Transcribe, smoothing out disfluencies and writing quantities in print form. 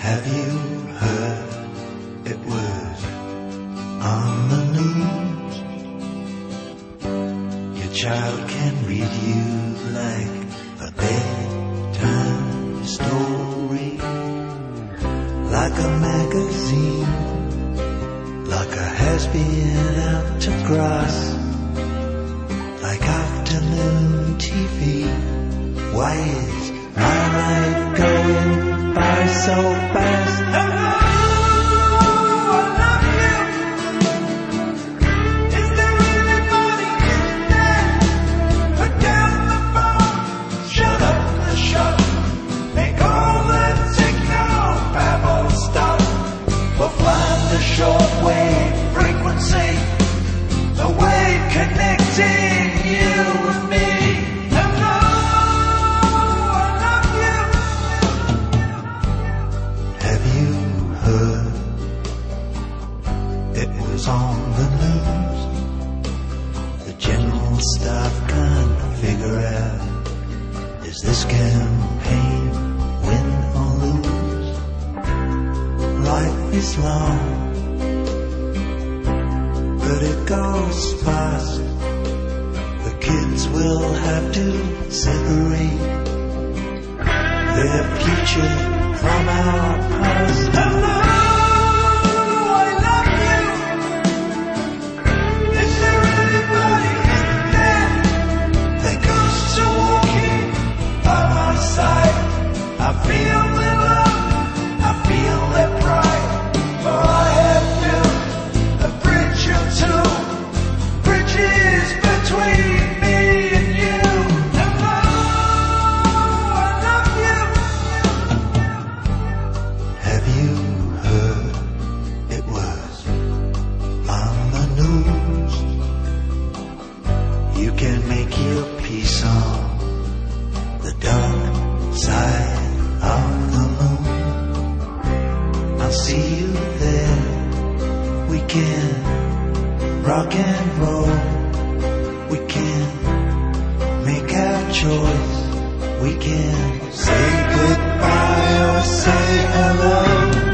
Have you heard it was on the news? Your child can read you like a bedtime story, like a magazine, like a has-been out to grass, like afternoon TV. Why is my life going by so fast? Hello, I love you. Is there anybody in there? Put down the phone, shut up the shop, make all the techno babble stop. We'll find the shortwave frequency, the wave connecting you and me. Hello, I love you. Have you heard it was on the news? The general staff can't figure out, is this campaign win or lose? Life is long, but it goes fast. The kids will have to separate their future from our past. Hello, I love you. Is there anybody in there that goes to walking by my side? I feel their love, I feel their pride, for I have built a bridge or two, bridges between me and you. Hello, I love you. Have you heard it was on the news? You can make your peace on the dark side of the moon. I'll see you there. We can rock and roll. We can make our choice. We can say goodbye or say hello.